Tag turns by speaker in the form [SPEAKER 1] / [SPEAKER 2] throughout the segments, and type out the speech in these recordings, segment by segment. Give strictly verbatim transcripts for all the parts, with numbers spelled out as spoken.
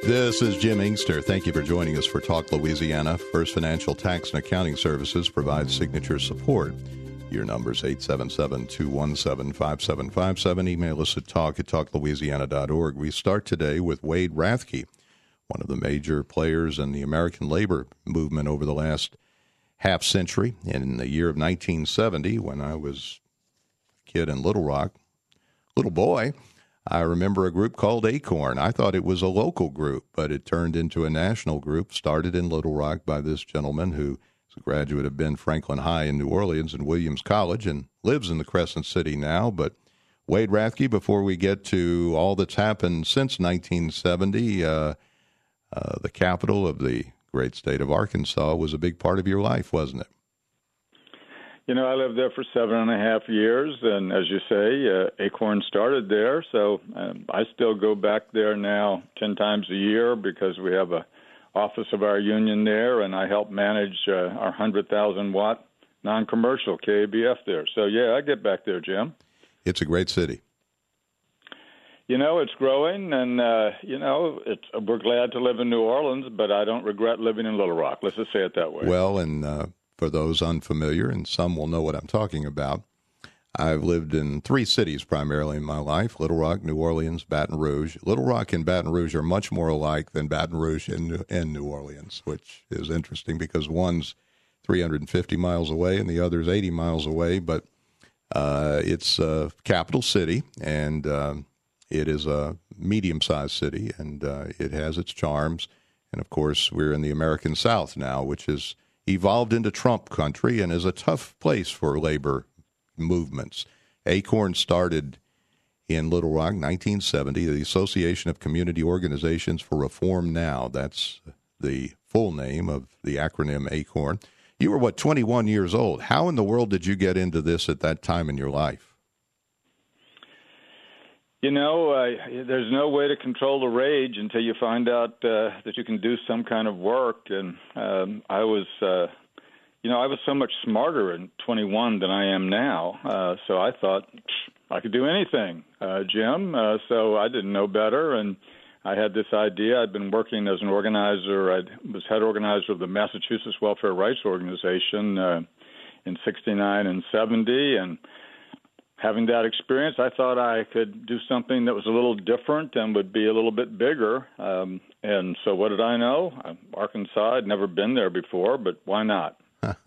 [SPEAKER 1] This is Jim Inkster. Thank you for joining us for Talk Louisiana. First Financial Tax and Accounting Services provides signature support. Your number is eight seven seven, two one seven, five seven five seven. Email us at talk at talk louisiana dot org. We start today with Wade Rathke, one of the major players in the American labor movement over the last half century. In the year of nineteen seventy, when I was a kid in Little Rock, little boy, I remember a group called Acorn. I thought it was a local group, but it turned into a national group, started in Little Rock by this gentleman who is a graduate of Ben Franklin High in New Orleans and Williams College and lives in the Crescent City now. But Wade Rathke, before we get to all that's happened since nineteen seventy, uh, uh, the capital of the great state of Arkansas was a big part of your life, wasn't it?
[SPEAKER 2] You know, I lived there for seven and a half years, and as you say, uh, Acorn started there, so um, I still go back there now ten times a year because we have a office of our union there, and I help manage uh, our one hundred thousand watt non-commercial K A B F there. So, yeah, I get back there, Jim.
[SPEAKER 1] It's a great city.
[SPEAKER 2] You know, it's growing, and, uh, you know, it's, we're glad to live in New Orleans, but I don't regret living in Little Rock. Let's just say it that way.
[SPEAKER 1] Well, and uh, for those unfamiliar, and some will know what I'm talking about, I've lived in three cities primarily in my life, Little Rock, New Orleans, Baton Rouge. Little Rock and Baton Rouge are much more alike than Baton Rouge and, and New Orleans, which is interesting because one's three hundred fifty miles away and the other's eighty miles away. But uh, it's a capital city, and uh, it is a medium-sized city, and uh, it has its charms. And, of course, we're in the American South now, which is evolved into Trump country and is a tough place for labor movements. Acorn started in Little Rock, nineteen seventy, the Association of Community Organizations for Reform Now. That's the full name of the acronym Acorn. You were, what, twenty-one years old. How in the world did you get into this at that time in your life?
[SPEAKER 2] You know, uh, there's no way to control the rage until you find out uh, that you can do some kind of work. And um, I was, uh, you know, I was so much smarter in twenty-one than I am now. Uh, so I thought I could do anything, uh, Jim. Uh, so I didn't know better. And I had this idea. I'd been working as an organizer. I was head organizer of the Massachusetts Welfare Rights Organization uh, in sixty-nine and seventy. And having that experience, I thought I could do something that was a little different and would be a little bit bigger. Um, and so what did I know? Arkansas, I'd never been there before, but why not?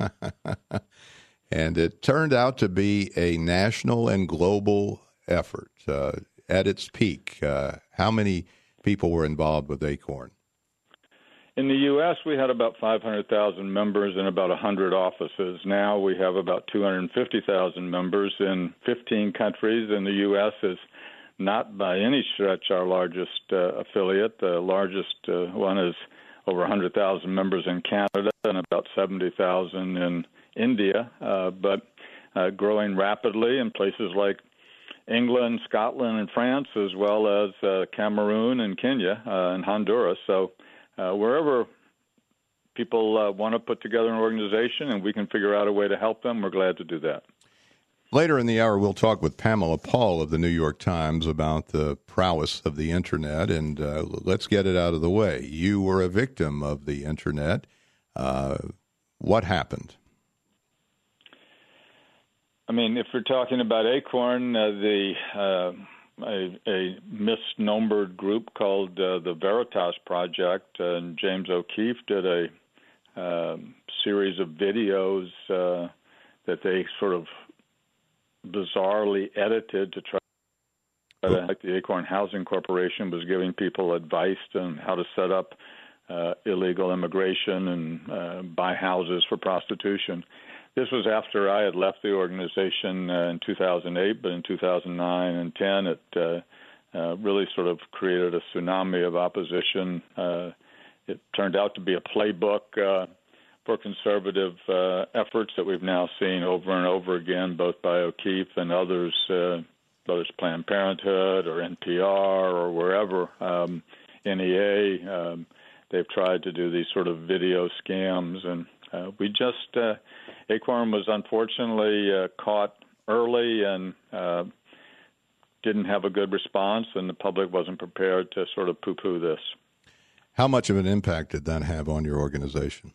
[SPEAKER 1] And it turned out to be a national and global effort uh, at its peak. Uh, how many people were involved with Acorn?
[SPEAKER 2] In the U S, we had about five hundred thousand members in about one hundred offices. Now we have about two hundred fifty thousand members in fifteen countries, and the U S is not by any stretch our largest uh, affiliate. The largest uh, one is over one hundred thousand members in Canada and about seventy thousand in India, uh, but uh, growing rapidly in places like England, Scotland, and France, as well as uh, Cameroon and Kenya uh, and Honduras. So Uh, wherever people uh, want to put together an organization and we can figure out a way to help them, we're glad to do that.
[SPEAKER 1] Later in the hour, we'll talk with Pamela Paul of the New York Times about the prowess of the Internet, and uh, let's get it out of the way. You were a victim of the Internet. Uh, what happened?
[SPEAKER 2] I mean, if we're talking about Acorn, uh, the uh, A, a misnumbered group called uh, the Veritas Project, uh, and James O'Keefe did a uh, series of videos uh, that they sort of bizarrely edited to try to, like the Acorn Housing Corporation was giving people advice on how to set up uh, illegal immigration and uh, buy houses for prostitution. This was after I had left the organization uh, in two thousand eight, but in two thousand nine and ten, it uh, uh, really sort of created a tsunami of opposition. Uh, it turned out to be a playbook uh, for conservative uh, efforts that we've now seen over and over again, both by O'Keefe and others, uh, whether it's Planned Parenthood or N P R or wherever, um, N E A. Um, they've tried to do these sort of video scams, and uh, we just uh, Acorn was unfortunately uh, caught early and uh, didn't have a good response, and the public wasn't prepared to sort of poo-poo this.
[SPEAKER 1] How much of an impact did that have on your organization?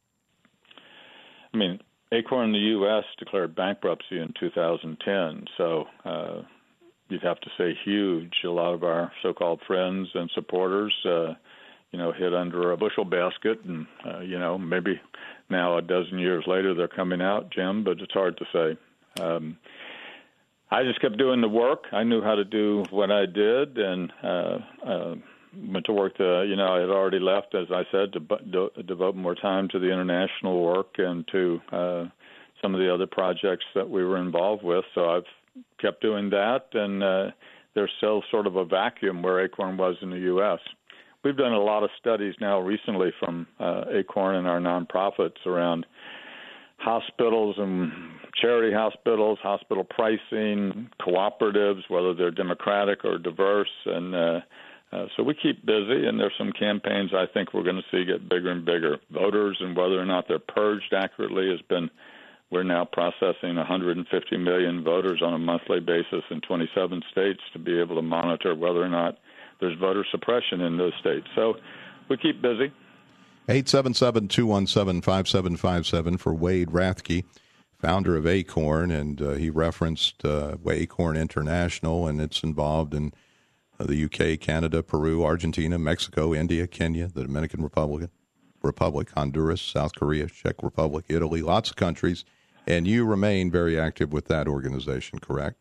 [SPEAKER 2] I mean, Acorn in the U S declared bankruptcy in two thousand ten, so uh, you'd have to say huge. A lot of our so-called friends and supporters, uh, you know, hid under a bushel basket, and, uh, you know, maybe now a dozen years later they're coming out, Jim, but it's hard to say. Um, I just kept doing the work. I knew how to do what I did, and uh, uh, went to work to, you know, I had already left, as I said, to de- devote more time to the international work and to uh, some of the other projects that we were involved with. So I've kept doing that, and uh, there's still sort of a vacuum where Acorn was in the U S. We've done a lot of studies now recently from uh, Acorn and our nonprofits around hospitals and charity hospitals, hospital pricing, cooperatives, whether they're democratic or diverse, and uh, uh, so we keep busy, and there's some campaigns I think we're going to see get bigger and bigger. Voters and whether or not they're purged accurately has been, we're now processing one hundred fifty million voters on a monthly basis in twenty-seven states to be able to monitor whether or not there's voter suppression in those states. So we keep busy.
[SPEAKER 1] eight seven seven, two one seven, five seven five seven for Wade Rathke, founder of Acorn, and uh, he referenced uh, Acorn International, and it's involved in uh, the U K, Canada, Peru, Argentina, Mexico, India, Kenya, the Dominican Republic, Republic, Honduras, South Korea, Czech Republic, Italy, lots of countries, and you remain very active with that organization, correct?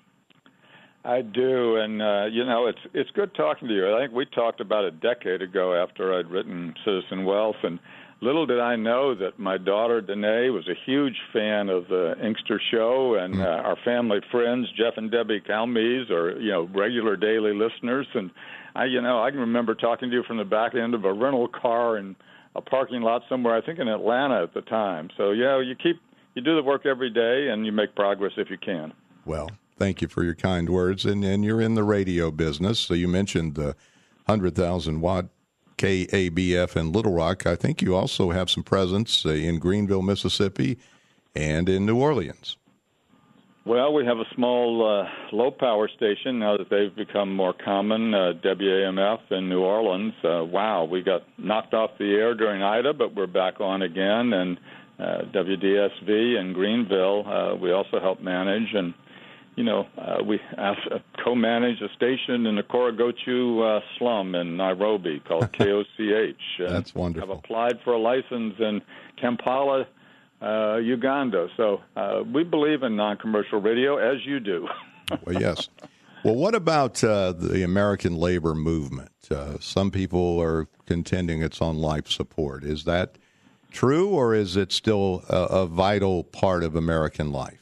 [SPEAKER 2] I do, and, uh, you know, it's it's good talking to you. I think we talked about a decade ago after I'd written Citizen Wealth, and little did I know that my daughter, Danae, was a huge fan of the Inkster Show, and uh, our family friends, Jeff and Debbie Calmes, are, you know, regular daily listeners, and, I, you know, I can remember talking to you from the back end of a rental car in a parking lot somewhere, I think in Atlanta at the time. So, yeah, you keep, you do the work every day, and you make progress if you can.
[SPEAKER 1] Well, thank you for your kind words. And, and you're in the radio business. So you mentioned the one hundred thousand watt K A B F in Little Rock. I think you also have some presence uh, in Greenville, Mississippi, and in New Orleans.
[SPEAKER 2] Well, we have a small uh, low-power station now that they've become more common, uh, W A M F in New Orleans. Uh, wow, we got knocked off the air during Ida, but we're back on again. And uh, W D S V in Greenville, uh, we also help manage. And You know, uh, we asked, uh, co-manage a station in the Korogochu uh, slum in Nairobi called K O C H.
[SPEAKER 1] That's wonderful.
[SPEAKER 2] I've applied for a license in Kampala, uh, Uganda. So uh, we believe in non-commercial radio, as you do.
[SPEAKER 1] Well, yes. Well, what about uh, the American labor movement? Uh, some people are contending it's on life support. Is that true, or is it still a, a vital part of American life?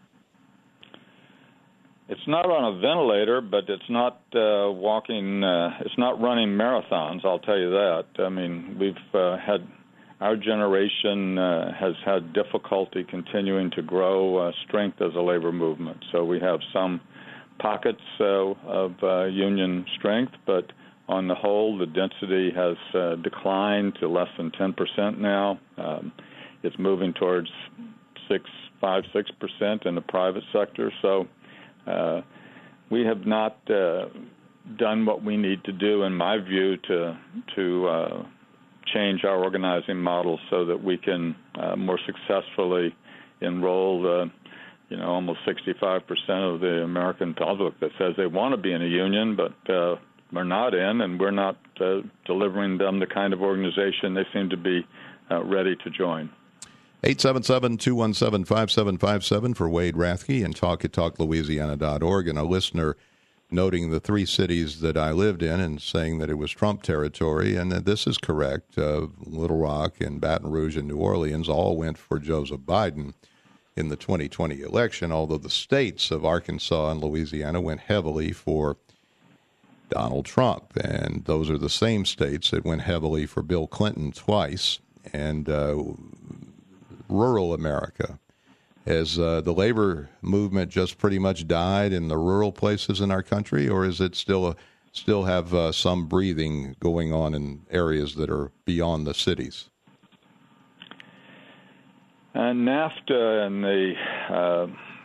[SPEAKER 2] It's not on a ventilator, but it's not uh, walking, uh, it's not running marathons, I'll tell you that. I mean, we've uh, had, our generation uh, has had difficulty continuing to grow uh, strength as a labor movement. So we have some pockets uh, of uh, union strength, but on the whole, the density has uh, declined to less than ten percent now. Um, it's moving towards six, five, six percent in the private sector. So Uh, we have not uh, done what we need to do, in my view, to to uh, change our organizing model so that we can uh, more successfully enroll the, you know, almost sixty-five percent of the American public that says they want to be in a union, but uh, we're not in, and we're not uh, delivering them the kind of organization they seem to be uh, ready to join.
[SPEAKER 1] eight seven seven, two one seven, five seven five seven for Wade Rathke and talk at talk louisiana dot org. And a listener noting the three cities that I lived in and saying that it was Trump territory. And this is correct. Uh, Little Rock and Baton Rouge and New Orleans all went for Joseph Biden in the twenty twenty election, although the states of Arkansas and Louisiana went heavily for Donald Trump. And those are the same states that went heavily for Bill Clinton twice. And uh, rural America, has uh, the labor movement just pretty much died in the rural places in our country, or is it still a, still have uh, some breathing going on in areas that are beyond the cities?
[SPEAKER 2] Uh, NAFTA and the uh,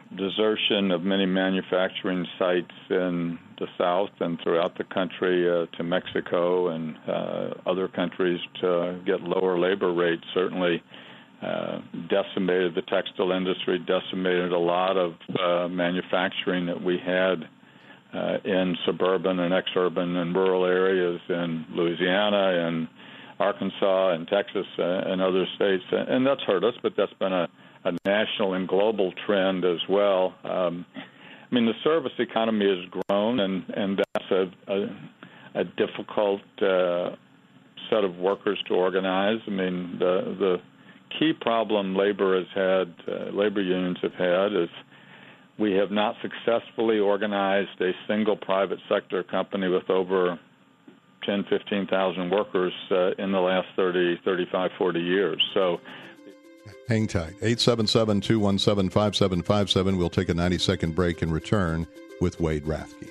[SPEAKER 2] desertion of many manufacturing sites in the South and throughout the country uh, to Mexico and uh, other countries to get lower labor rates certainly uh, decimated the textile industry, decimated a lot of uh, manufacturing that we had uh, in suburban and exurban and rural areas in Louisiana and Arkansas and Texas uh, and other states. And that's hurt us, but that's been a a national and global trend as well. Um, I mean, the service economy has grown, and, and that's a, a, a difficult uh, set of workers to organize. I mean, the, the key problem labor has had, uh, labor unions have had, is we have not successfully organized a single private sector company with over ten, fifteen thousand workers uh, in the last thirty, thirty-five, forty years. So,
[SPEAKER 1] hang tight. eight seven seven, two one seven, five seven five seven. We'll take a ninety-second break and return with Wade Rathke.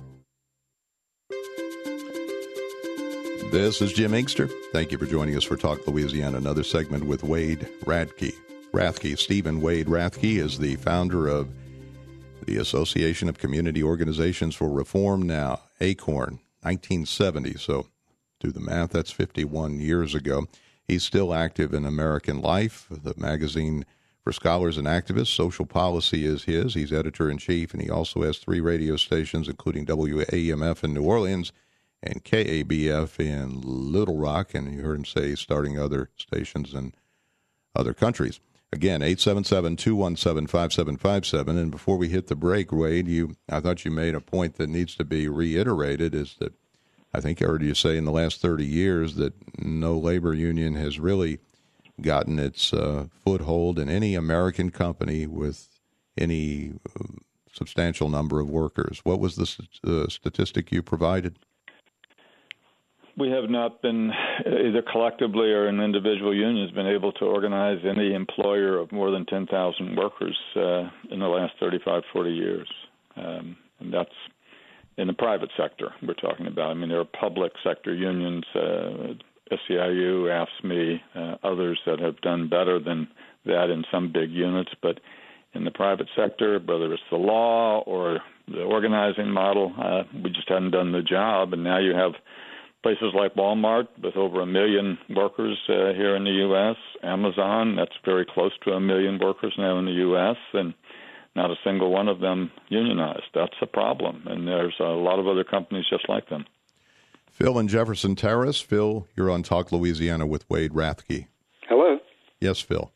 [SPEAKER 1] This is Jim Inkster. Thank you for joining us for Talk Louisiana, another segment with Wade Rathke. Rathke, Stephen Wade Rathke, is the founder of the Association of Community Organizations for Reform Now, ACORN, nineteen seventy. So do the math, that's fifty-one years ago. He's still active in American Life, the magazine for scholars and activists. Social Policy is his. He's editor-in-chief, and he also has three radio stations, including W A M F in New Orleans and K A B F in Little Rock, and you heard him say starting other stations in other countries. Again, eight seven seven, two one seven, five seven five seven. And before we hit the break, Wade, you I thought you made a point that needs to be reiterated, is that I think I heard you say in the last thirty years that no labor union has really gotten its uh, foothold in any American company with any uh, substantial number of workers. What was the st- uh, statistic you provided?
[SPEAKER 2] We have not been, either collectively or an individual union, has been able to organize any employer of more than ten thousand workers uh, in the last thirty-five, forty years. Um, and that's in the private sector we're talking about. I mean, there are public sector unions, uh, S E I U, A F S C M E, uh, others that have done better than that in some big units. But in the private sector, whether it's the law or the organizing model, uh, we just hadn't done the job. And now you have places like Walmart with over a million workers uh, here in the U S, Amazon, that's very close to a million workers now in the U S, and not a single one of them unionized. That's a problem, and there's a lot of other companies just like them.
[SPEAKER 1] Phil in Jefferson Terrace. Phil, you're on Talk Louisiana with Wade Rathke.
[SPEAKER 3] Hello.
[SPEAKER 1] Yes, Phil.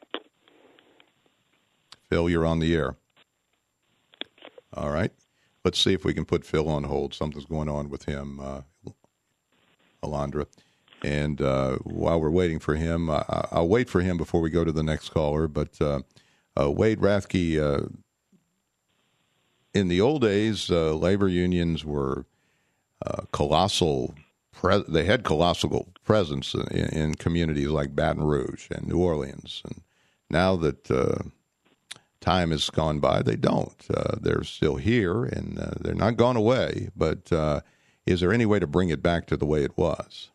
[SPEAKER 1] Phil, you're on the air. All right. Let's see if we can put Phil on hold. Something's going on with him, uh, Alondra. And uh, while we're waiting for him, uh, I'll wait for him before we go to the next caller, but uh, Uh, Wade Rathke, uh, in the old days, uh, labor unions were uh, colossal. Pre- they had colossal presence in, in communities like Baton Rouge and New Orleans. And now that uh, time has gone by, they don't. Uh, they're still here, and uh, they're not gone away. But uh, is there any way to bring it back to the way it was?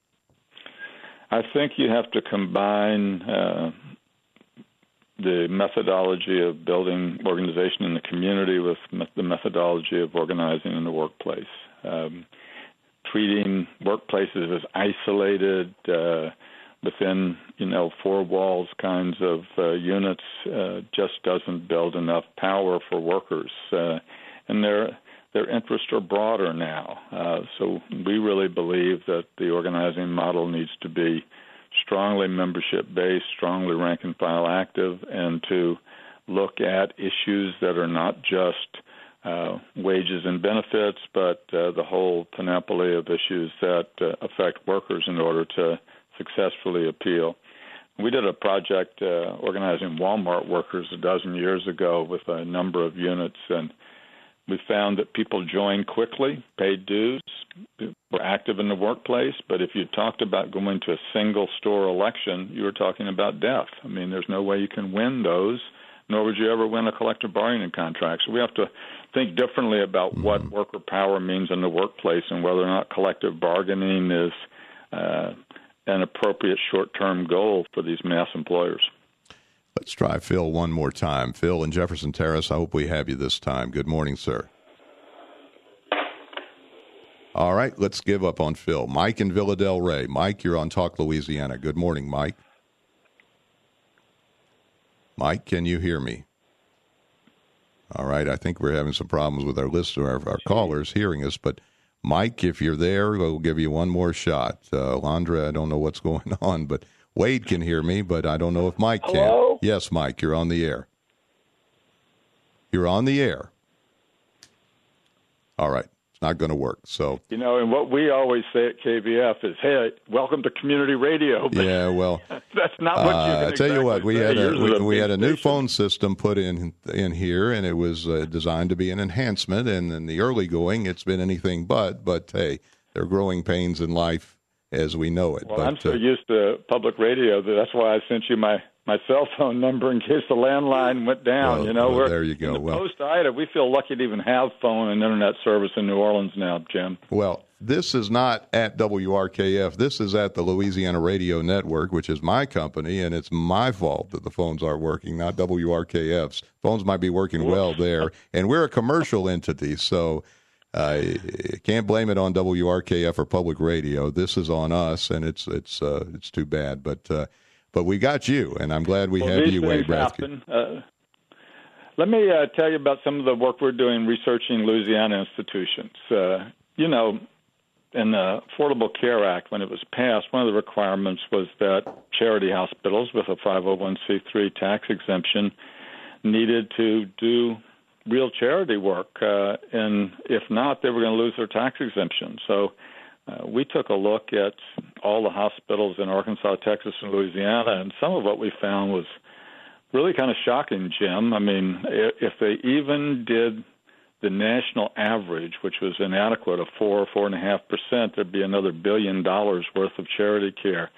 [SPEAKER 2] I think you have to combine Uh the methodology of building organization in the community with me- the methodology of organizing in the workplace. Um, treating workplaces as isolated uh, within, you know, four walls kinds of uh, units uh, just doesn't build enough power for workers. Uh, and their their interests are broader now. Uh, so we really believe that the organizing model needs to be strongly membership-based, strongly rank-and-file active, and to look at issues that are not just uh, wages and benefits, but uh, the whole panoply of issues that uh, affect workers in order to successfully appeal. We did a project uh, organizing Walmart workers a dozen years ago with a number of units, and we found that people joined quickly, paid dues, were active in the workplace, but if you talked about going to a single-store election, you were talking about death. I mean, there's no way you can win those, nor would you ever win a collective bargaining contract. So we have to think differently about mm-hmm. what worker power means in the workplace and whether or not collective bargaining is uh, an appropriate short-term goal for these mass employers.
[SPEAKER 1] Let's try Phil one more time. Phil in Jefferson Terrace, I hope we have you this time. Good morning, sir. All right, let's give up on Phil. Mike in Villa Del Rey. Mike, you're on Talk Louisiana. Good morning, Mike. Mike, can you hear me? All right, I think we're having some problems with our listener, our, our callers hearing us, but Mike, if you're there, we'll give you one more shot. Uh, Alondra, I don't know what's going on, but Wade can hear me, but I don't know if Mike can.
[SPEAKER 3] Hello?
[SPEAKER 1] Yes, Mike, you're on the air. You're on the air. All right. It's not going to work. So
[SPEAKER 2] you know, and what we always say at K B F is, "Hey, welcome to community radio." But
[SPEAKER 1] yeah, well,
[SPEAKER 2] that's not what
[SPEAKER 1] uh,
[SPEAKER 2] you.
[SPEAKER 1] I tell you what, we had a we, we had a new
[SPEAKER 2] station.
[SPEAKER 1] phone system put in in here, and it was uh, designed to be an enhancement. And in the early going, it's been anything but. But hey, there are growing pains in life as we know it.
[SPEAKER 2] Well,
[SPEAKER 1] but,
[SPEAKER 2] I'm so
[SPEAKER 1] uh,
[SPEAKER 2] used to public radio that that's why I sent you my. my cell phone number in case the landline went down.
[SPEAKER 1] Well,
[SPEAKER 2] you know,
[SPEAKER 1] well,
[SPEAKER 2] we're
[SPEAKER 1] there you go.
[SPEAKER 2] in the
[SPEAKER 1] Well,
[SPEAKER 2] post-Ida, we feel lucky to even have phone and internet service in New Orleans now, Jim.
[SPEAKER 1] Well, this is not at W R K F. This is at the Louisiana Radio Network, which is my company, and it's my fault that the phones aren't working, not W R K F's. Phones might be working well there, and we're a commercial entity, so uh, can't blame it on W R K F or public radio. This is on us, and it's it's uh, it's too bad, but. Uh, But we got you, and I'm glad we
[SPEAKER 2] well,
[SPEAKER 1] have
[SPEAKER 2] these
[SPEAKER 1] you, Wade
[SPEAKER 2] things
[SPEAKER 1] Brathke.
[SPEAKER 2] Uh, let me uh, tell you about some of the work we're doing researching Louisiana institutions. Uh, you know, in the Affordable Care Act, when it was passed, one of the requirements was that charity hospitals with a five oh one c three tax exemption needed to do real charity work, uh, and if not, they were going to lose their tax exemption. So Uh, we took a look at all the hospitals in Arkansas, Texas, and Louisiana, and some of what we found was really kind of shocking, Jim. I mean, if they even did the national average, which was inadequate of four, four and a half percent, there'd be another billion dollars worth of charity care.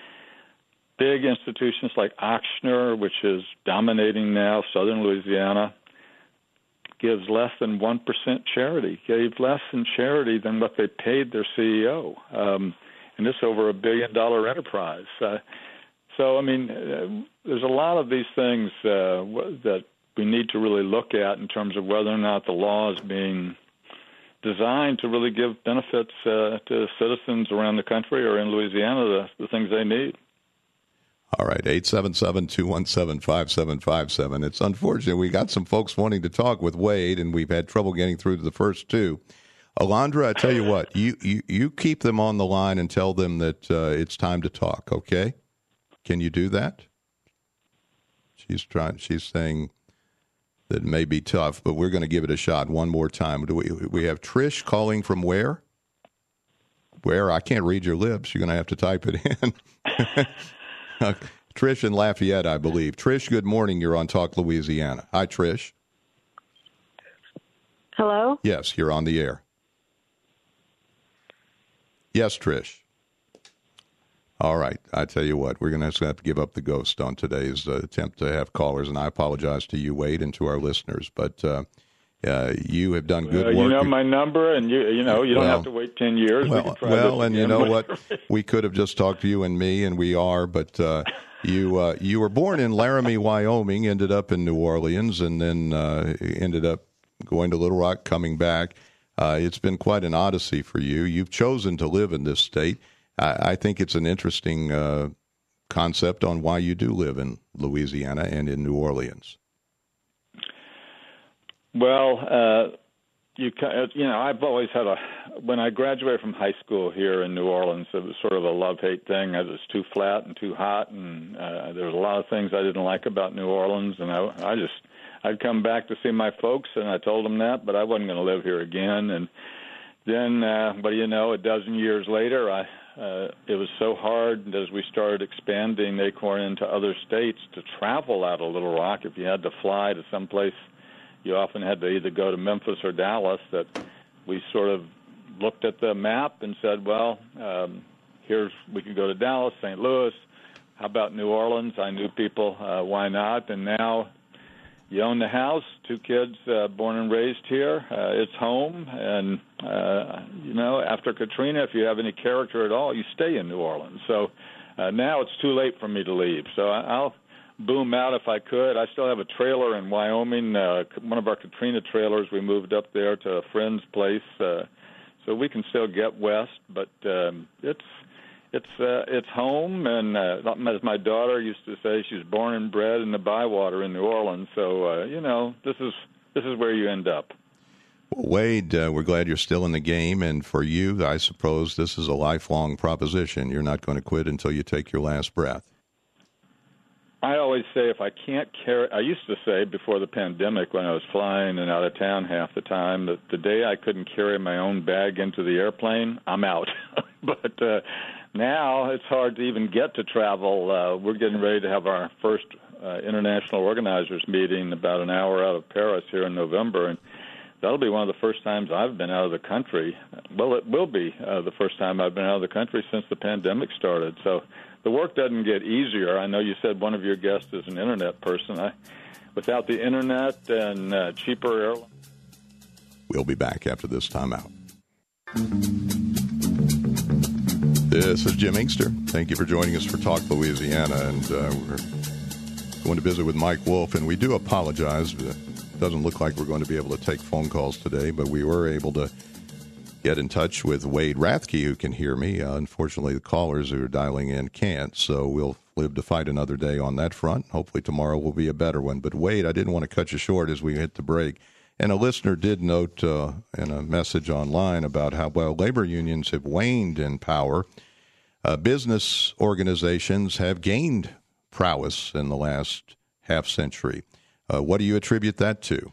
[SPEAKER 2] Big institutions like Ochsner, which is dominating now southern Louisiana, gives less than one percent charity, gave less in charity than what they paid their C E O. Um, and this over a billion-dollar enterprise. Uh, so, I mean, uh, there's a lot of these things uh, w- that we need to really look at in terms of whether or not the law is being designed to really give benefits uh, to citizens around the country or in Louisiana, the, the things they need.
[SPEAKER 1] All right, eight seven seven, two one seven, five seven five seven. It's unfortunate. We got some folks wanting to talk with Wade, and we've had trouble getting through to the first two. Alondra, I tell you what, you, you, you keep them on the line and tell them that uh, it's time to talk, okay? Can you do that? She's trying. She's saying that it may be tough, but we're going to give it a shot one more time. Do we, we have Trish calling from where? Where? I can't read your lips. You're going to have to type it in. Uh, Trish in Lafayette, I believe. Trish, good morning. You're on Talk Louisiana. Hi, Trish.
[SPEAKER 3] Hello?
[SPEAKER 1] Yes, you're on the air. Yes, Trish. All right. I tell you what, we're going to have to give up the ghost on today's uh, attempt to have callers, and I apologize to you, Wade, and to our listeners. But uh, uh, you have done good
[SPEAKER 2] uh,
[SPEAKER 1] work.
[SPEAKER 2] You know my number, and you you know you don't
[SPEAKER 1] well,
[SPEAKER 2] have to wait ten years.
[SPEAKER 1] Well,
[SPEAKER 2] we can try
[SPEAKER 1] well
[SPEAKER 2] this
[SPEAKER 1] and you
[SPEAKER 2] again.
[SPEAKER 1] know what? We could have just talked to you and me, and we are. But uh, you uh, you were born in Laramie, Wyoming, ended up in New Orleans, and then uh, ended up going to Little Rock, coming back. Uh, it's been quite an odyssey for you. You've chosen to live in this state. I, I think it's an interesting uh, concept on why you do live in Louisiana and in New Orleans.
[SPEAKER 2] Well, uh, you you know, I've always had a when I graduated from high school here in New Orleans, it was sort of a love-hate thing. It was too flat and too hot, and uh, there was a lot of things I didn't like about New Orleans, and I, I just I'd come back to see my folks, and I told them that, but I wasn't going to live here again. And then, uh, but you know, a dozen years later, I uh, it was so hard as we started expanding Acorn into other states to travel out of Little Rock. If you had to fly to someplace, you often had to either go to Memphis or Dallas, that we sort of looked at the map and said, well, um, here's we could go to Dallas, Saint Louis. How about New Orleans? I knew people. Uh, why not? And now you own the house, two kids uh, born and raised here. Uh, it's home. And, uh, you know, after Katrina, if you have any character at all, you stay in New Orleans. So uh, now it's too late for me to leave. So I'll boom out if I could. I still have a trailer in Wyoming, uh, one of our Katrina trailers. We moved up there to a friend's place, uh, so we can still get west. But um, it's it's uh, it's home, and uh, as my daughter used to say, she was born and bred in the Bywater in New Orleans. So uh, you know, this is this is where you end up.
[SPEAKER 1] Well, Wade, uh, we're glad you're still in the game, and for you, I suppose this is a lifelong proposition. You're not going to quit until you take your last breath.
[SPEAKER 2] I always say if I can't carry, I used to say before the pandemic when I was flying and out of town half the time, that the day I couldn't carry my own bag into the airplane, I'm out. But uh, now it's hard to even get to travel. Uh, we're getting ready to have our first uh, international organizers meeting about an hour out of Paris here in November, and that'll be one of the first times I've been out of the country. Well, it will be uh, the first time I've been out of the country since the pandemic started. So the work doesn't get easier. I know you said one of your guests is an Internet person. I, without the Internet and uh, cheaper airlines.
[SPEAKER 1] We'll be back after this time out. This is Jim Inkster. Thank you for joining us for Talk Louisiana. And uh, we're going to visit with Mike Wolf. And we do apologize. It doesn't look like we're going to be able to take phone calls today, but we were able to get in touch with Wade Rathke, who can hear me. Uh, unfortunately, the callers who are dialing in can't, so we'll live to fight another day on that front. Hopefully tomorrow will be a better one. But, Wade, I didn't want to cut you short as we hit the break. And a listener did note uh, in a message online about how, well, labor unions have waned in power. Uh, business organizations have gained prowess in the last half century. Uh, what do you attribute that to?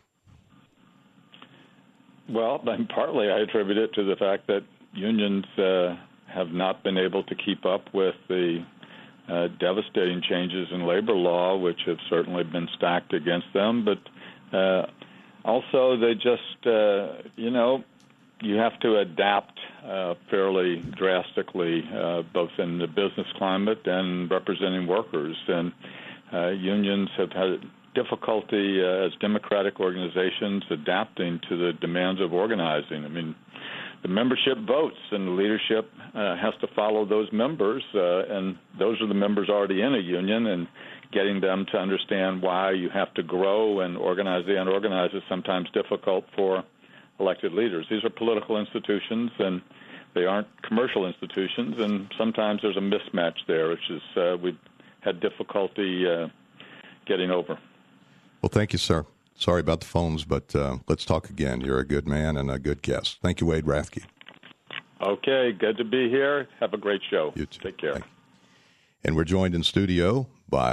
[SPEAKER 2] Well, partly I attribute it to the fact that unions uh, have not been able to keep up with the uh, devastating changes in labor law, which have certainly been stacked against them. But uh, also they just, uh, you know, you have to adapt uh, fairly drastically, uh, both in the business climate and representing workers. And uh, unions have had difficulty uh, as democratic organizations adapting to the demands of organizing. I mean, the membership votes, and the leadership uh, has to follow those members, uh, and those are the members already in a union, and getting them to understand why you have to grow and organize the unorganized is sometimes difficult for elected leaders. These are political institutions, and they aren't commercial institutions, and sometimes there's a mismatch there, which is uh, we've had difficulty uh, getting over.
[SPEAKER 1] Well, thank you, sir. Sorry about the phones, but uh, let's talk again. You're a good man and a good guest. Thank you, Wade Rathke.
[SPEAKER 2] Okay, good to be here. Have a great show.
[SPEAKER 1] You too.
[SPEAKER 2] Take care.
[SPEAKER 1] Thank you. And we're joined in studio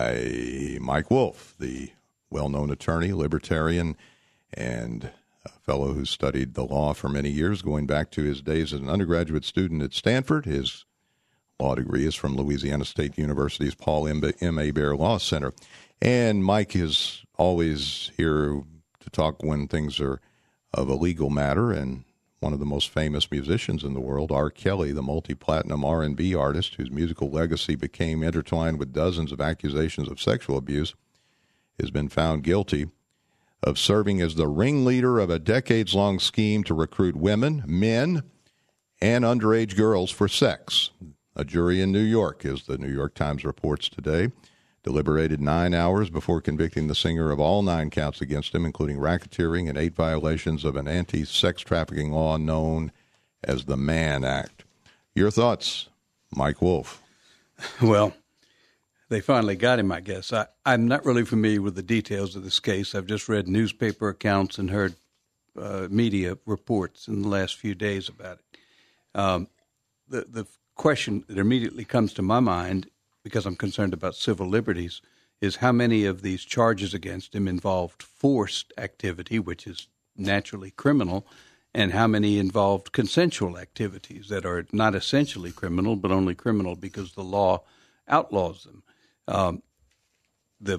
[SPEAKER 1] by Mike Wolf, the well-known attorney, libertarian, and a fellow who studied the law for many years, going back to his days as an undergraduate student at Stanford. His law degree is from Louisiana State University's Paul M. Hebert Law Center. And Mike is always here to talk when things are of a legal matter. And one of the most famous musicians in the world, R. Kelly, the multi-platinum R and B artist whose musical legacy became intertwined with dozens of accusations of sexual abuse, has been found guilty of serving as the ringleader of a decades-long scheme to recruit women, men, and underage girls for sex. A jury in New York, as the New York Times reports today, deliberated nine hours before convicting the singer of all nine counts against him, including racketeering and eight violations of an anti-sex trafficking law known as the Mann Act. Your thoughts, Mike Wolf?
[SPEAKER 3] Well, they finally got him, I guess. I, I'm not really familiar with the details of this case. I've just read newspaper accounts and heard uh, media reports in the last few days about it. Um, the, the question that immediately comes to my mind, because I'm concerned about civil liberties, is how many of these charges against him involved forced activity, which is naturally criminal, and how many involved consensual activities that are not essentially criminal, but only criminal because the law outlaws them. Um, the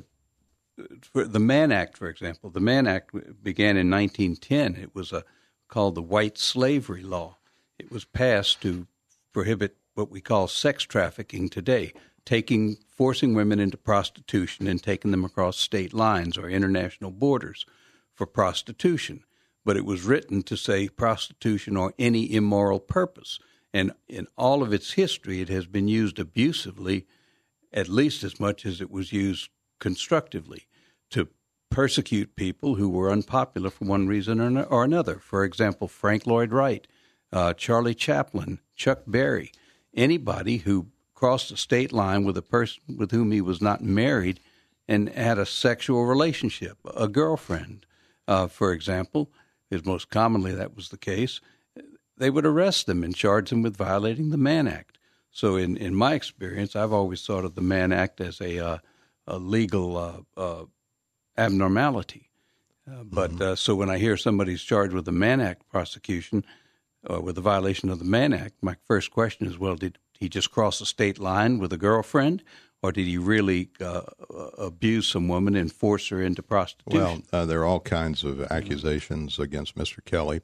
[SPEAKER 3] the Mann Act, for example, the Mann Act began in nineteen ten. It was a called the White Slavery Law. It was passed to prohibit what we call sex trafficking today, taking, forcing women into prostitution and taking them across state lines or international borders for prostitution. But it was written to say prostitution or any immoral purpose. And in all of its history, it has been used abusively at least as much as it was used constructively, to persecute people who were unpopular for one reason or, or another. For example, Frank Lloyd Wright, uh, Charlie Chaplin, Chuck Berry, anybody who crossed the state line with a person with whom he was not married and had a sexual relationship, a girlfriend, uh, for example, because most commonly that was the case, they would arrest them and charge them with violating the Mann Act. So in, in my experience, I've always thought of the Mann Act as a, uh, a legal uh, uh, abnormality. Uh, but mm-hmm. uh, so when I hear somebody's charged with a Mann Act prosecution or with a violation of the Mann Act, my first question is, well, did he just cross the state line with a girlfriend, or did he really uh, abuse some woman and force her into prostitution?
[SPEAKER 1] Well, uh, there are all kinds of accusations against Mister Kelly,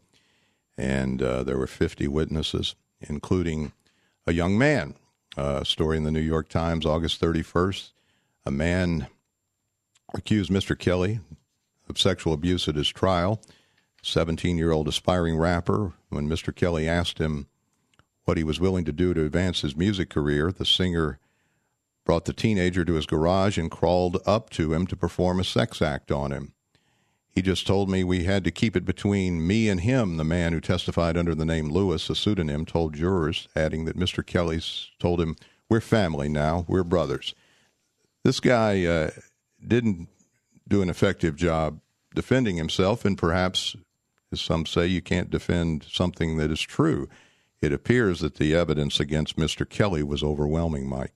[SPEAKER 1] and uh, there were fifty witnesses, including a young man. Uh, a story in the New York Times, August thirty-first. A man accused Mister Kelly of sexual abuse at his trial. seventeen-year-old aspiring rapper. When Mister Kelly asked him what he was willing to do to advance his music career, the singer brought the teenager to his garage and crawled up to him to perform a sex act on him. He just told me we had to keep it between me and him, the man who testified under the name Lewis, a pseudonym, told jurors, adding that Mister Kelly told him, we're family now, we're brothers. This guy uh, didn't do an effective job defending himself, and perhaps, as some say, you can't defend something that is true. It appears that the evidence against Mister Kelly was overwhelming, Mike.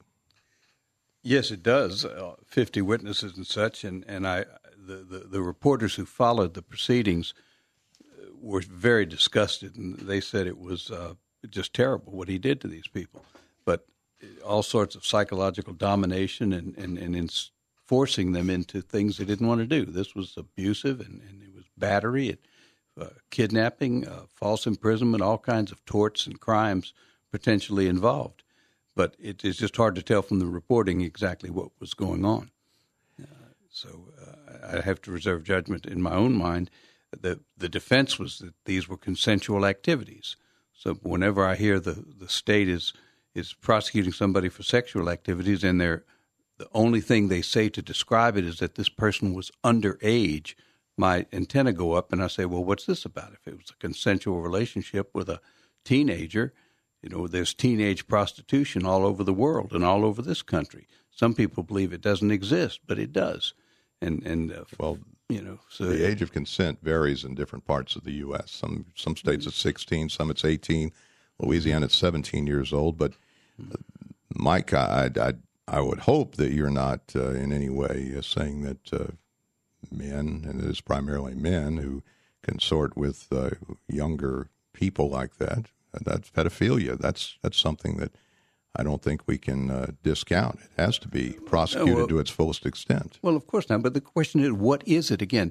[SPEAKER 3] Yes, it does. Uh, fifty witnesses and such, and, and I... The, the, the reporters who followed the proceedings were very disgusted, and they said it was uh, just terrible what he did to these people. But all sorts of psychological domination and, and, and in forcing them into things they didn't want to do. This was abusive, and, and it was battery, and, uh, kidnapping, uh, false imprisonment, all kinds of torts and crimes potentially involved. But it is just hard to tell from the reporting exactly what was going on. Uh, so uh, I have to reserve judgment in my own mind. The the defense was that these were consensual activities. So whenever I hear the, the state is is prosecuting somebody for sexual activities, and they're the only thing they say to describe it is that this person was underage, my antenna go up, and I say, well, what's this about? If it was a consensual relationship with a teenager, you know, there's teenage prostitution all over the world and all over this country. Some people believe it doesn't exist, but it does. And, and uh,
[SPEAKER 1] well,
[SPEAKER 3] you know, so
[SPEAKER 1] the age of consent varies in different parts of the U S Some some states it's sixteen, some it's eighteen. Louisiana it's seventeen years old. But uh, Mike, I, I I would hope that you're not uh, in any way uh, saying that uh, men, and it is primarily men, who consort with uh, younger people like that. That's pedophilia. That's that's something that I don't think we can uh, discount. It has to be prosecuted well, to its fullest extent.
[SPEAKER 3] Well, of course not. But the question is, what is it again?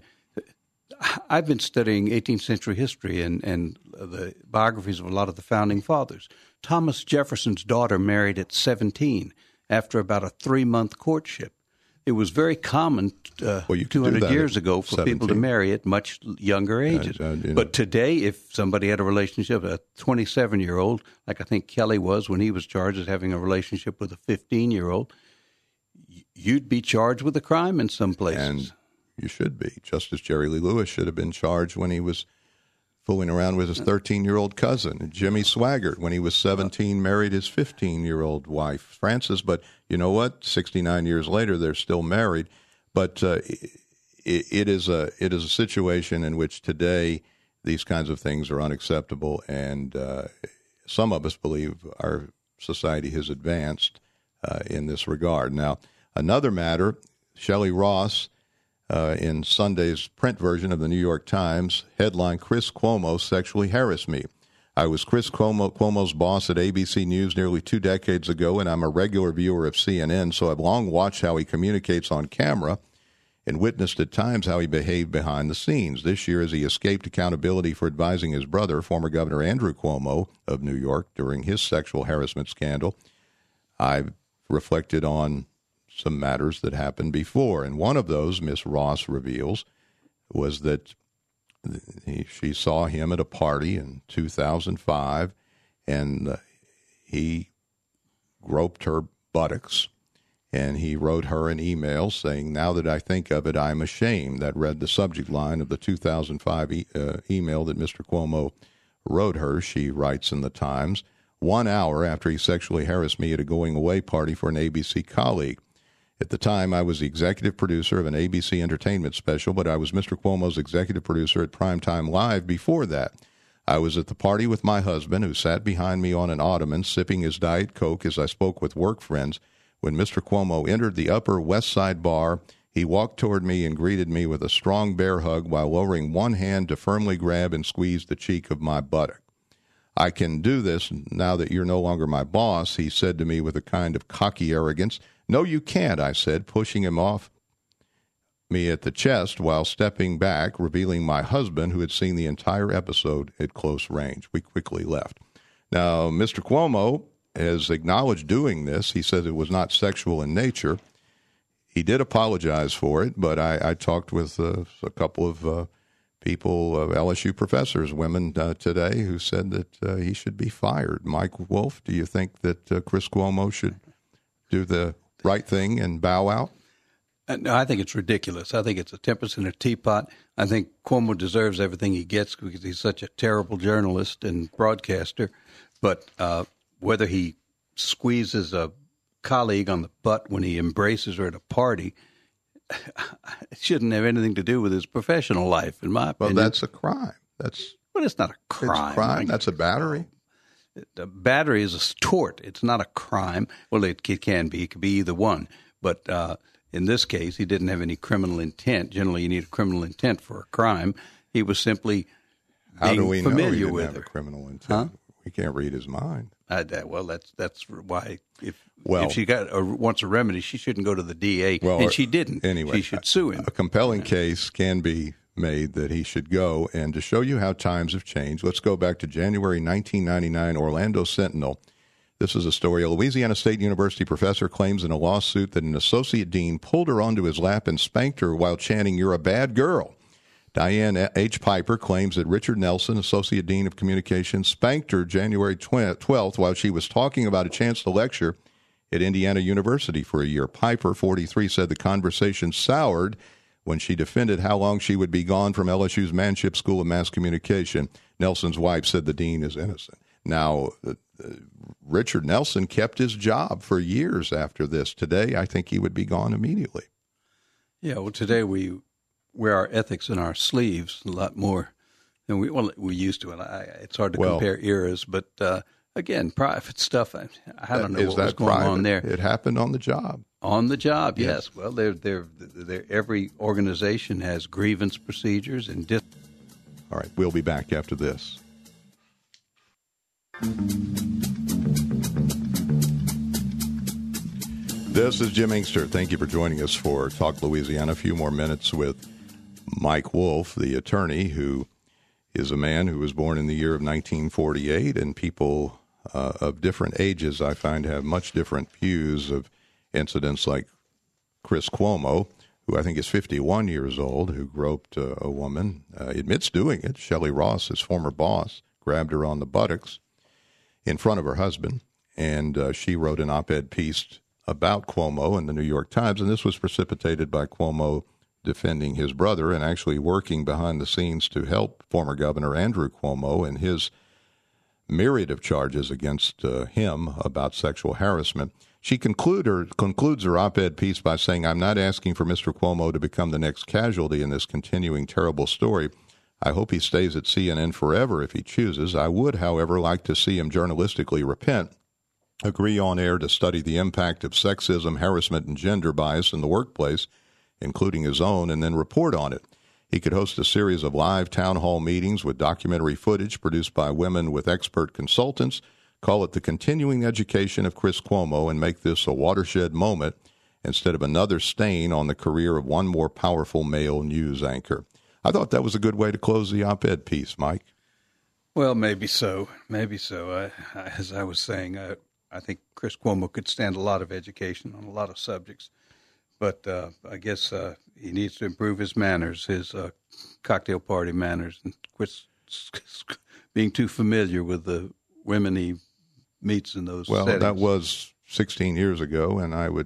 [SPEAKER 3] I've been studying eighteenth century history and, and the biographies of a lot of the founding fathers. Thomas Jefferson's daughter married at seventeen after about a three-month courtship. It was very common uh,
[SPEAKER 1] well,
[SPEAKER 3] two hundred years ago for seventeen people to marry at much younger ages. Uh, uh, you know. But today, if somebody had a relationship, a twenty-seven-year-old, like I think Kelly was when he was charged as having a relationship with a fifteen-year-old, you'd be charged with a crime in some places.
[SPEAKER 1] And you should be. Justice Jerry Lee Lewis should have been charged when he was fooling around with his thirteen-year-old cousin. Jimmy Swaggart, when he was seventeen, married his fifteen-year-old wife, Frances. But you know what? sixty-nine years later, they're still married. But uh, it, it is a it is a situation in which today these kinds of things are unacceptable, and uh, some of us believe our society has advanced uh, in this regard. Now, another matter, Shelley Ross, Uh, in Sunday's print version of the New York Times, headline, Chris Cuomo sexually harassed me. I was Chris Cuomo, Cuomo's boss at A B C News nearly two decades ago, and I'm a regular viewer of C N N, so I've long watched how he communicates on camera and witnessed at times how he behaved behind the scenes. This year, as he escaped accountability for advising his brother, former Governor Andrew Cuomo of New York, during his sexual harassment scandal, I've reflected on some matters that happened before. And one of those, Miss Ross reveals, was that he, she saw him at a party in two thousand five, and uh, he groped her buttocks And he wrote her an email saying, "Now that I think of it, I'm ashamed." That read the subject line of the two thousand five e- uh, email that Mister Cuomo wrote her. She writes in the Times, one hour after he sexually harassed me at a going-away party for an A B C colleague. At the time, I was the executive producer of an A B C entertainment special, but I was Mister Cuomo's executive producer at Primetime Live before that. I was at the party with my husband, who sat behind me on an ottoman, sipping his Diet Coke as I spoke with work friends. When Mister Cuomo entered the Upper West Side bar, he walked toward me and greeted me with a strong bear hug while lowering one hand to firmly grab and squeeze the cheek of my buttock. "I can do this now that you're no longer my boss," he said to me with a kind of cocky arrogance. "No, you can't," I said, pushing him off me at the chest while stepping back, revealing my husband, who had seen the entire episode at close range. We quickly left. Now, Mister Cuomo has acknowledged doing this. He says it was not sexual in nature. He did apologize for it, but I, I talked with uh, a couple of uh, people, uh, L S U professors, women uh, today, who said that uh, he should be fired. Mike Wolf, do you think that uh, Chris Cuomo should do the right thing and bow out?
[SPEAKER 3] Uh, no, I think it's ridiculous. I think it's a tempest in a teapot. I think Cuomo deserves everything he gets because he's such a terrible journalist and broadcaster. But uh, whether he squeezes a colleague on the butt when he embraces her at a party, it shouldn't have anything to do with his professional life, in my opinion.
[SPEAKER 1] Well, that's a crime. That's
[SPEAKER 3] Well, it's not a crime.
[SPEAKER 1] It's a crime. That's a battery.
[SPEAKER 3] A battery is a tort. It's not a crime. Well, it, it can be. It could be either one. But uh, in this case, he didn't have any criminal intent. Generally, you need a criminal intent for a crime. He was simply
[SPEAKER 1] How
[SPEAKER 3] being
[SPEAKER 1] do we know he
[SPEAKER 3] familiar
[SPEAKER 1] didn't
[SPEAKER 3] with
[SPEAKER 1] have
[SPEAKER 3] her.
[SPEAKER 1] a criminal intent?
[SPEAKER 3] Huh?
[SPEAKER 1] We can't read his mind.
[SPEAKER 3] I, that, well, that's that's why if
[SPEAKER 1] Well,
[SPEAKER 3] if she got a, wants a remedy, she shouldn't go to the D A,
[SPEAKER 1] Well,
[SPEAKER 3] and she didn't.
[SPEAKER 1] Anyway,
[SPEAKER 3] she should sue him.
[SPEAKER 1] A compelling case can be made that he should go. And to show you how times have changed, let's go back to January nineteen ninety-nine, Orlando Sentinel. This is a story. A Louisiana State University professor claims in a lawsuit that an associate dean pulled her onto his lap and spanked her while chanting, "You're a bad girl." Diane H. Piper claims that Richard Nelson, Associate Dean of Communications, spanked her January twelfth while she was talking about a chance to lecture at Indiana University for a year. Piper, forty-three, said the conversation soured when she defended how long she would be gone from L S U's Manship School of Mass Communication. Nelson's wife said the dean is innocent. Now, uh, uh, Richard Nelson kept his job for years after this. Today, I think he would be gone immediately.
[SPEAKER 3] Yeah, well, today we wear our ethics in our sleeves a lot more than we well we used to. And I, it's hard to
[SPEAKER 1] Well,
[SPEAKER 3] compare eras, but uh, again, private stuff. I, I don't know
[SPEAKER 1] Is
[SPEAKER 3] what
[SPEAKER 1] that
[SPEAKER 3] was going
[SPEAKER 1] private?
[SPEAKER 3] on there.
[SPEAKER 1] It happened on the job.
[SPEAKER 3] On the job, yes.
[SPEAKER 1] Yes.
[SPEAKER 3] Well, they're, they're, they're, every organization has grievance procedures and. Dis-
[SPEAKER 1] All right, we'll be back after this. This is Jim Inkster. Thank you for joining us for Talk Louisiana. A few more minutes with Mike Wolf, the attorney, who is a man who was born in the year of nineteen forty-eight, and people uh, of different ages, I find, have much different views of incidents like Chris Cuomo, who I think is fifty-one years old, who groped uh, a woman, uh, admits doing it. Shelley Ross, his former boss, grabbed her on the buttocks in front of her husband, and uh, she wrote an op-ed piece about Cuomo in the New York Times, and this was precipitated by Cuomo defending his brother and actually working behind the scenes to help former Governor Andrew Cuomo in his myriad of charges against uh, him about sexual harassment. She conclude her, concludes her op-ed piece by saying, "I'm not asking for Mister Cuomo to become the next casualty in this continuing terrible story. I hope he stays at C N N forever if he chooses. I would, however, like to see him journalistically repent, agree on air to study the impact of sexism, harassment, and gender bias in the workplace, including his own, and then report on it. He could host a series of live town hall meetings with documentary footage produced by women with expert consultants, call it the continuing education of Chris Cuomo, and make this a watershed moment instead of another stain on the career of one more powerful male news anchor." I thought that was a good way to close the op-ed piece, Mike.
[SPEAKER 3] Well, maybe so. Maybe so. I, I, as I was saying, I, I think Chris Cuomo could stand a lot of education on a lot of subjects. But uh, I guess uh, he needs to improve his manners, his uh, cocktail party manners, and quit being too familiar with the women he meets in those
[SPEAKER 1] Well,
[SPEAKER 3] settings.
[SPEAKER 1] that was sixteen years ago, and I would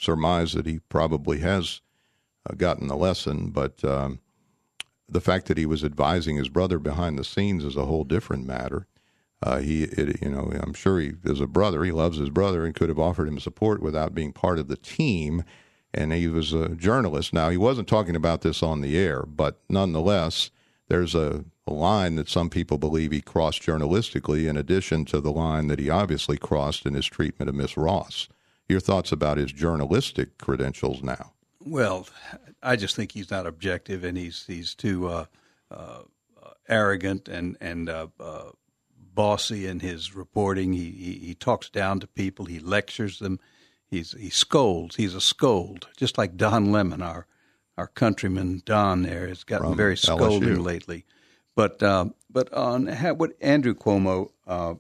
[SPEAKER 1] surmise that he probably has uh, gotten the lesson, but um, the fact that he was advising his brother behind the scenes is a whole different matter. Uh, he, it, you know, I'm sure he, as a brother, he loves his brother and could have offered him support without being part of the team. And he was a journalist. Now, he wasn't talking about this on the air, but nonetheless, there's a, a line that some people believe he crossed journalistically, in addition to the line that he obviously crossed in his treatment of Miss Ross. Your thoughts about his journalistic credentials now?
[SPEAKER 3] Well, I just think he's not objective, and he's he's too uh, uh, arrogant and and uh, uh, bossy in his reporting. He, he he talks down to people. He lectures them. He's he scolds. He's a scold, just like Don Lemon, our our countryman Don. There has gotten
[SPEAKER 1] From
[SPEAKER 3] very scolding
[SPEAKER 1] L S U
[SPEAKER 3] lately. But uh, but on what Andrew Cuomo uh,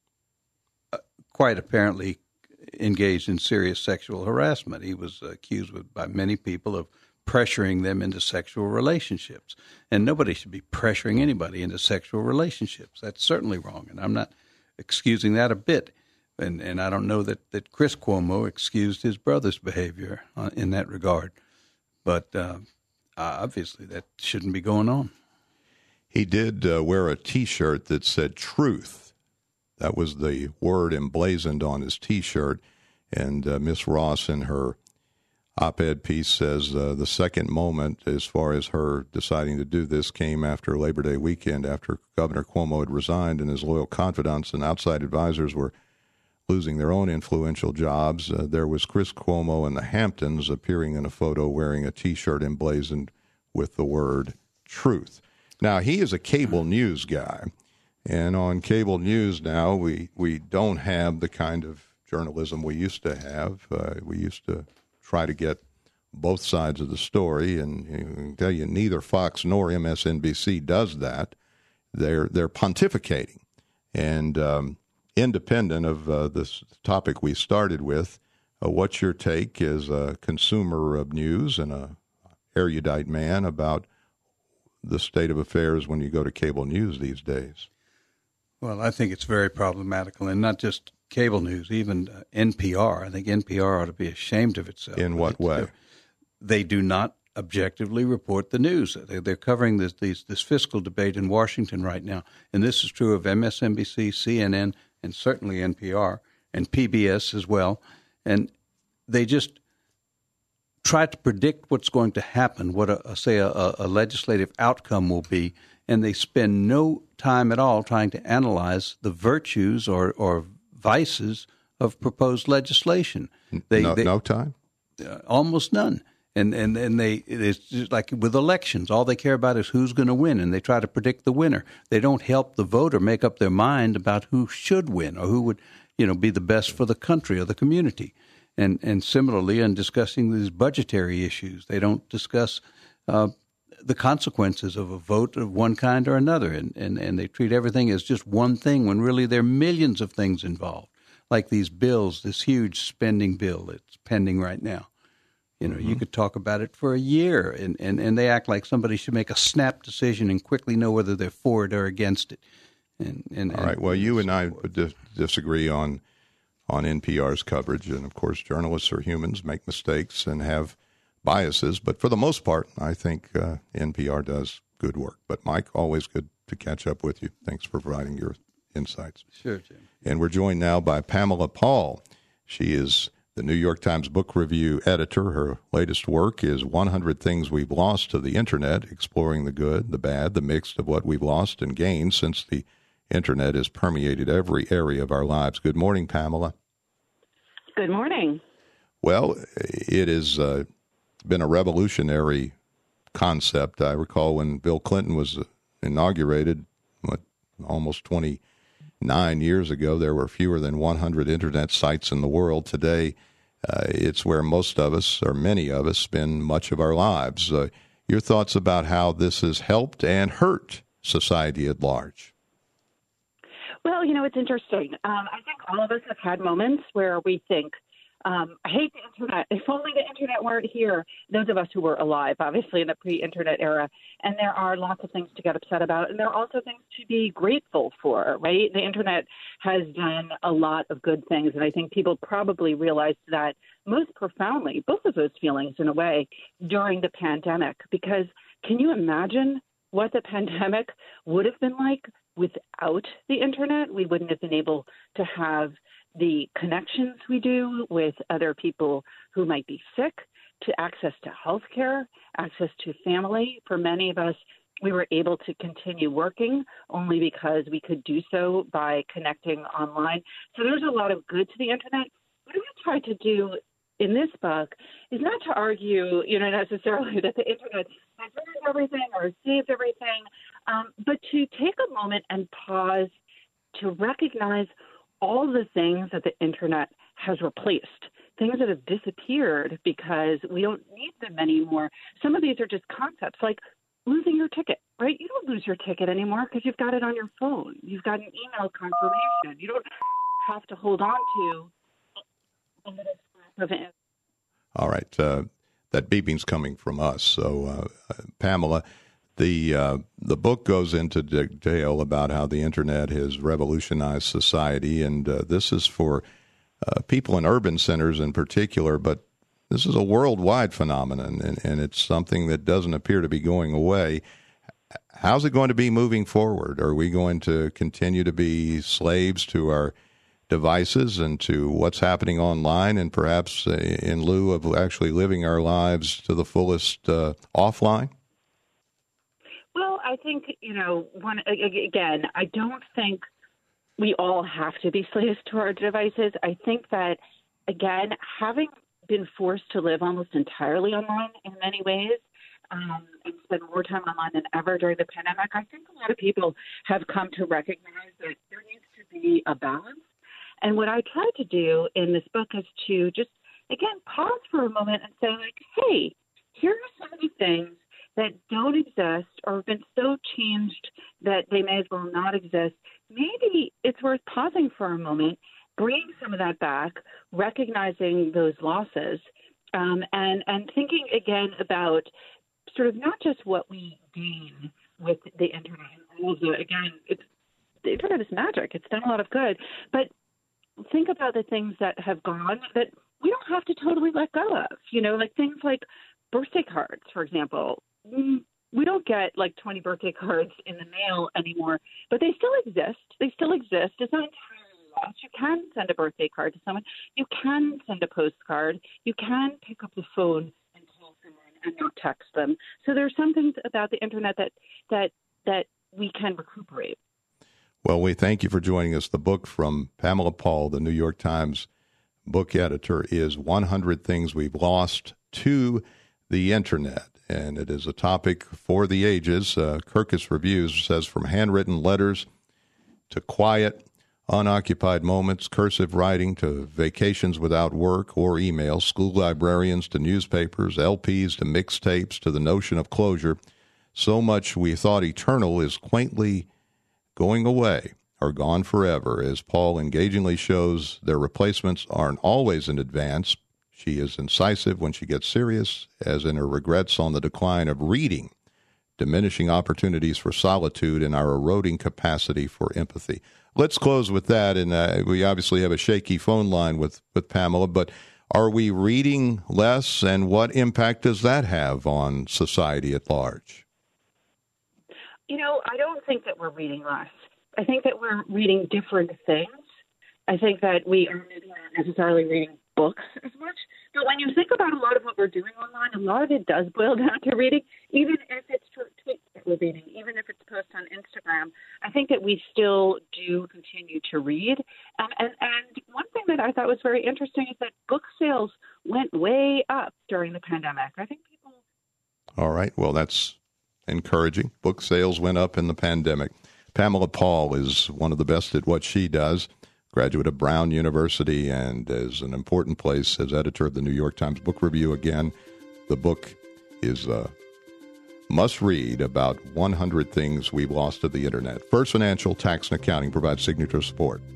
[SPEAKER 3] quite apparently engaged in serious sexual harassment. He was accused with, by many people of pressuring them into sexual relationships. And nobody should be pressuring anybody into sexual relationships. That's certainly wrong, and I'm not excusing that a bit. And and I don't know that, that Chris Cuomo excused his brother's behavior uh, in that regard. But uh, obviously that shouldn't be going on.
[SPEAKER 1] He did uh, wear a T-shirt that said truth. That was the word emblazoned on his T-shirt. And uh, Miss Ross, in her op-ed piece, says uh, the second moment, as far as her deciding to do this, came after Labor Day weekend, after Governor Cuomo had resigned and his loyal confidants and outside advisors were losing their own influential jobs. Uh, there was Chris Cuomo in the Hamptons appearing in a photo wearing a T-shirt emblazoned with the word truth. Now, he is a cable news guy. And on cable news now, we, we don't have the kind of journalism we used to have. Uh, we used to try to get both sides of the story, and I can tell you neither Fox nor M S N B C does that. They're they're pontificating. And um, independent of uh, this topic we started with, uh, what's your take as a consumer of news and a erudite man about the state of affairs when you go to cable news these days?
[SPEAKER 3] Well, I think it's very problematical, and not just cable news, even uh, N P R. I think N P R ought to be ashamed of itself.
[SPEAKER 1] In what way?
[SPEAKER 3] They do not objectively report the news. They're covering this, this, this fiscal debate in Washington right now, and this is true of M S N B C, C N N, and certainly N P R, and P B S as well. And they just try to predict what's going to happen, what, a, say, a, a legislative outcome will be, and they spend no time at all trying to analyze the virtues or, or vices of proposed legislation. They,
[SPEAKER 1] no,
[SPEAKER 3] they,
[SPEAKER 1] no time?
[SPEAKER 3] Uh, almost none. And and and they it's just like with elections, all they care about is who's going to win, and they try to predict the winner. They don't help the voter make up their mind about who should win or who would, you know, be the best for the country or the community. And and similarly, in discussing these budgetary issues, they don't discuss uh, the consequences of a vote of one kind or another, and, and, and they treat everything as just one thing when really there are millions of things involved, like these bills, this huge spending bill that's pending right now. You know, mm-hmm. you could talk about it for a year, and, and, and they act like somebody should make a snap decision and quickly know whether they're for it or against it. And, and,
[SPEAKER 1] All right. Well, you and I would dis- disagree on on N P R's coverage, and of course, journalists are humans, make mistakes, and have biases. But for the most part, I think uh, N P R does good work. But Mike, always good to catch up with you. Thanks for providing your insights.
[SPEAKER 3] Sure, Jim.
[SPEAKER 1] And we're joined now by Pamela Paul. She is the New York Times Book Review editor. Her latest work is one hundred Things We've Lost to the Internet, exploring the good, the bad, the mixed of what we've lost and gained since the Internet has permeated every area of our lives. Good morning, Pamela.
[SPEAKER 4] Good morning.
[SPEAKER 1] Well, it has uh, been a revolutionary concept. I recall when Bill Clinton was inaugurated, what, almost twenty-nine years ago, there were fewer than one hundred Internet sites in the world. Today, uh, it's where most of us, or many of us, spend much of our lives. Uh, your thoughts about how this has helped and hurt society at large?
[SPEAKER 4] Well, you know, it's interesting. Um, I think all of us have had moments where we think, Um, I hate the internet. If only the internet weren't here. Those of us who were alive, obviously, in the pre-internet era. And there are lots of things to get upset about. And there are also things to be grateful for, right? The internet has done a lot of good things. And I think people probably realized that most profoundly, both of those feelings in a way, during the pandemic. Because can you imagine what the pandemic would have been like without the internet? We wouldn't have been able to have the connections we do with other people who might be sick, to access to healthcare, access to family. For many of us, we were able to continue working only because we could do so by connecting online. So there's a lot of good to the internet. What we tried to do in this book is not to argue, you know, necessarily that the internet has ruined everything or saved everything, um, but to take a moment and pause to recognize all the things that the internet has replaced, things that have disappeared because we don't need them anymore. Some of these are just concepts like losing your ticket, right? You don't lose your ticket anymore because you've got it on your phone. You've got an email confirmation. You don't have to hold on to a little scrap of it.
[SPEAKER 1] All right. Uh, that beeping's coming from us. So, uh, Pamela, the uh, the book goes into detail about how the internet has revolutionized society, and uh, this is for uh, people in urban centers in particular, but this is a worldwide phenomenon, and, and it's something that doesn't appear to be going away. How's it going to be moving forward? Are we going to continue to be slaves to our devices and to what's happening online, and perhaps in lieu of actually living our lives to the fullest uh, offline?
[SPEAKER 4] Well, I think, you know, one, again, I don't think we all have to be slaves to our devices. I think that, again, having been forced to live almost entirely online in many ways, um, and spend more time online than ever during the pandemic, I think a lot of people have come to recognize that there needs to be a balance. And what I tried to do in this book is to just, again, pause for a moment and say, like, hey, here are some of the things that don't exist or have been so changed that they may as well not exist. Maybe it's worth pausing for a moment, bringing some of that back, recognizing those losses, um, and, and thinking again about sort of not just what we gain with the internet. And all of the, again, it's, the internet is magic. It's done a lot of good. But think about the things that have gone that we don't have to totally let go of, you know, like things like birthday cards, for example. We don't get like twenty birthday cards in the mail anymore, but they still exist. They still exist. It's not entirely lost. You can send a birthday card to someone. You can send a postcard. You can pick up the phone and call someone and not text them. So there's some things about the internet that that that we can recuperate.
[SPEAKER 1] Well, we thank you for joining us. The book from Pamela Paul, the New York Times book editor, is one hundred Things We've Lost to the Internet. And it is a topic for the ages. Uh, Kirkus Reviews says from handwritten letters to quiet, unoccupied moments, cursive writing to vacations without work or email, school librarians to newspapers, L Ps to mixtapes to the notion of closure, so much we thought eternal is quaintly going away or gone forever. As Paul engagingly shows, their replacements aren't always in advance. She is incisive when she gets serious, as in her regrets on the decline of reading, diminishing opportunities for solitude, and our eroding capacity for empathy. Let's close with that, and uh, we obviously have a shaky phone line with, with Pamela, but are we reading less, and what impact does that have on society at large?
[SPEAKER 4] You know, I don't think that we're reading less. I think that we're reading different things. I think that we are maybe not necessarily reading books as much. But when you think about a lot of what we're doing online, a lot of it does boil down to reading, even if it's tweets that we're reading, even if it's posts on Instagram. I think that we still do continue to read. Um, and, and one thing that I thought was very interesting is that book sales went way up during the pandemic. I think people...
[SPEAKER 1] All right. Well, that's encouraging. Book sales went up in the pandemic. Pamela Paul is one of the best at what she does. Graduate of Brown University, and is an important place as editor of the New York Times Book Review. Again, the book is a must-read about one hundred Things We've Lost to the Internet. First Financial Tax and Accounting provides signature support.